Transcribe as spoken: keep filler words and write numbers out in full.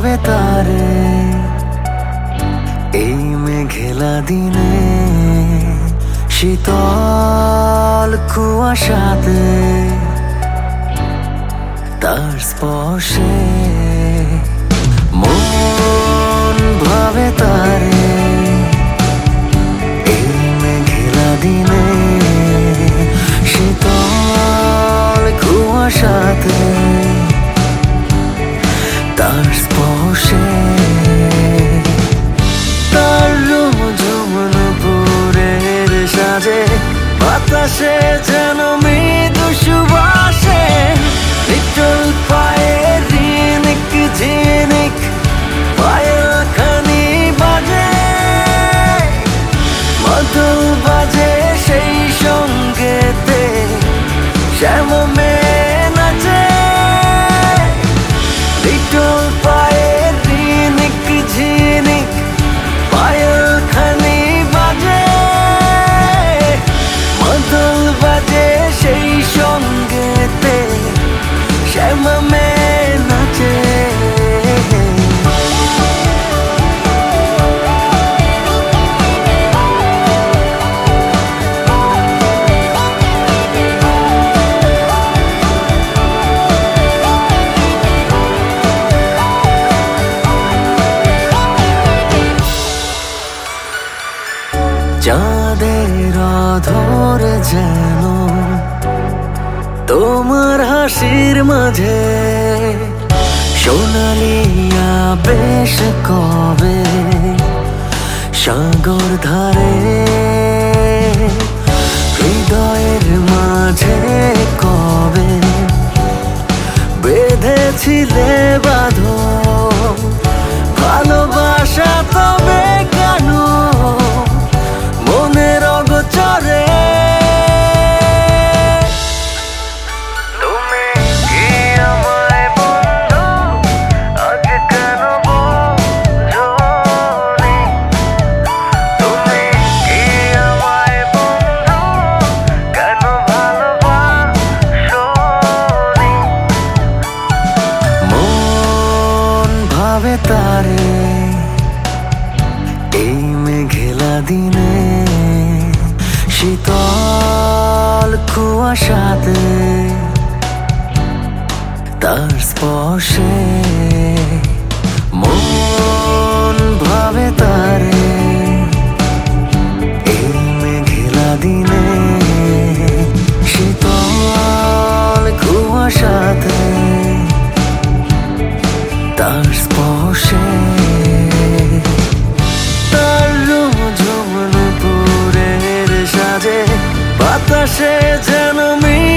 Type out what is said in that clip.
ভাবে তারে এই মেঘেলা দিনে শীতল কুয়াশাতে তার স্পর্শে মন ভাবে তারে এই মেঘেলা দিনে শীতল কুয়াশাতে তার স্পর্শে তার রুমঝুম নুপুরের সাজে বাতাসে যেন মৃদু সুবাসে লিটল পায়ের রিনিক ঝিনিক পায়েল খানি বাজে মাদল বাজে সেই সঙ্গেতে শ্যাম মেয়ে নাচে লিটল পায়ের রিনিক ঝিনিক পায়েল খানি বাজে মাদল বাজে সেই সঙ্গেতে শ্যাম মেয়ে নাচে চাঁদের ধরে যেন তোমার হাসির মাঝে সোনালিয়া বেশ কবে সাগর ধারে হৃদয়ের মাঝে কবে বেঁধেছিলে বাঁধন ভালোবাসা তবে কেন মনের অগোচরে তুমি কি আমায় বন্ধু আজ কেন বোঝনি তুমি কি আমায় বন্ধু কেন ভালোবাসনি মন ভাবে তারে এই মেঘেলা দিনে শীতল কুয়াশাতে তার স্পর্শে মন ভাবে তারে এই মেঘেলা দিনে শীতল কুয়াশাতে তার স্পর্শে তার রুমঝুম নুপুরের সাজে বাতাসে যেন